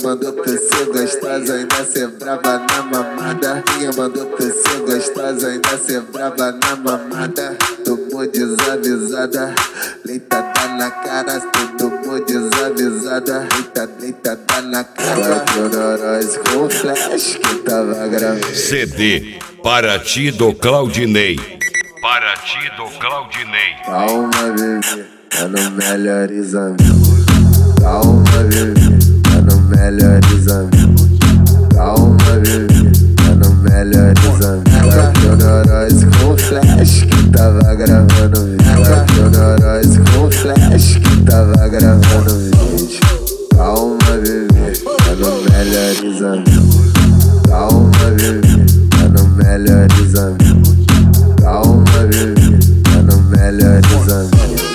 mandou pra ser gostosa, ainda ser braba na mamada. Quem mandou pra ser gostosa, ainda ser braba na mamada. Tomou desavisada, leitada na cara. Tomou desavisada, leitada na cara. Nós com flash que tava gravando. CD Paraty do Claudinei. Paraty do Claudinei. Calma, bebê, tá no melhores amigos. Calma, bebê, tá no melhores amigos. Calma, bebê, tá no melhores amigos. Nós com flash que tava gravando vídeo. Nós com flash que tava gravando vídeo. Calma, bebê, tá no melhores amigos. Calma, bebê, tá no melhores amigos. Calma, bebê, tá no melhores amigos.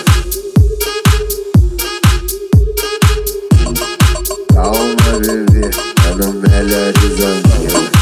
Calma, bebê, tá no melhores amigos.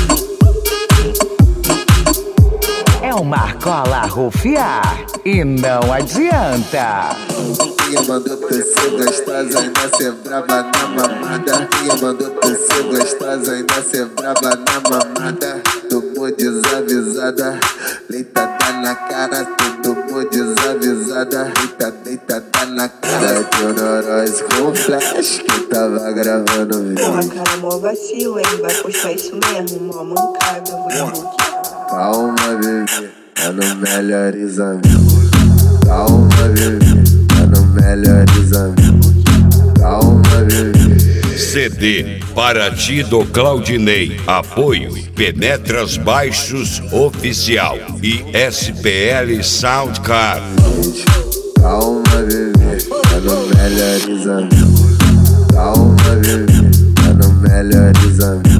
É uma cola rufiar e não adianta. Quem mandou pra ser gostosa, ainda ser braba na mamada. Quem mandou pra ser gostosa, ainda ser braba na mamada. Tomou desavisada, leitada na cara. Tomou desavisada, leitada na cara. Nós com flash que tava gravando vídeo. Porra, cara, mó vacilo, hein? Vai postar isso mesmo, mó mancada, vou Calma, bebê, tá no melhores amigos. Calma, bebê, tá no melhores amigos. Calma, bebê. CD Paraty do Claudinei. Apoio Penetras Baixos Oficial e SPL Soundcard. Calma, bebê, tá no melhores amigos. Calma, bebê, tá no melhores amigos.